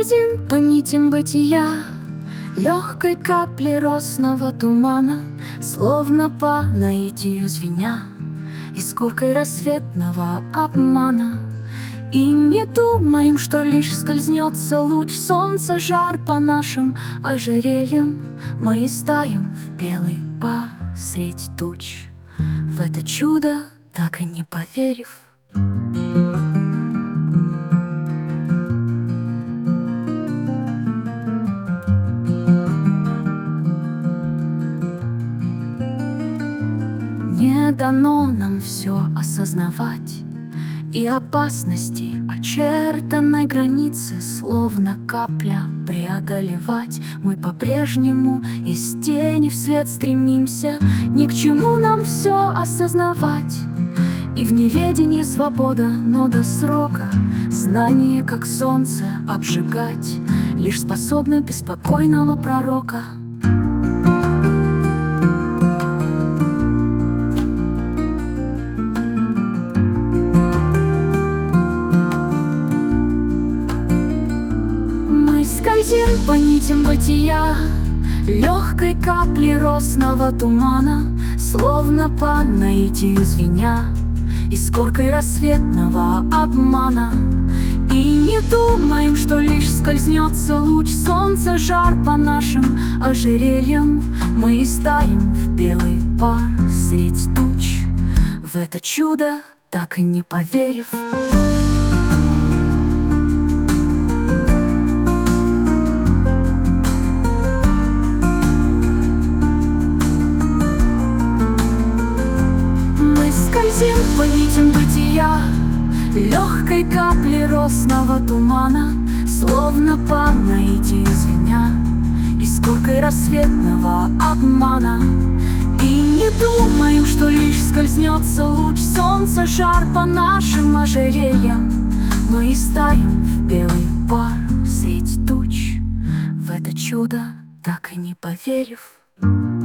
скользим по нитям бытия, легкой капли росного тумана, словно по наитию звеня, искоркой рассветного обмана. И не думаем, что лишь скользнется луч солнца, жар по нашим ожерельям. Мы истаем в белый пар средь туч, в это чудо так и не поверив. Не дано нам все осознавать, и опасности очертанной границы, словно капля, преодолевать. Мы по-прежнему из тени в свет стремимся, ни к чему нам все осознавать. И в неведении свобода, но до срока знание, как солнце, обжигать лишь способно беспокойного пророка. Скользим по нитям бытия, легкой капли росного тумана, словно по наитию звеня, искоркой рассветного обмана. И не думаем, что лишь скользнется луч солнца, жар по нашим ожерельям. Мы истаем в белый пар средь туч, в это чудо так и не поверив. Скользим по нитям бытия, легкой капли росного тумана, словно по наитию звеня, искоркой рассветного обмана. И не думаем, что лишь скользнется луч солнца, жар по нашим ожерельям. Мы истаем в белый пар средь туч, в это чудо так и не поверив.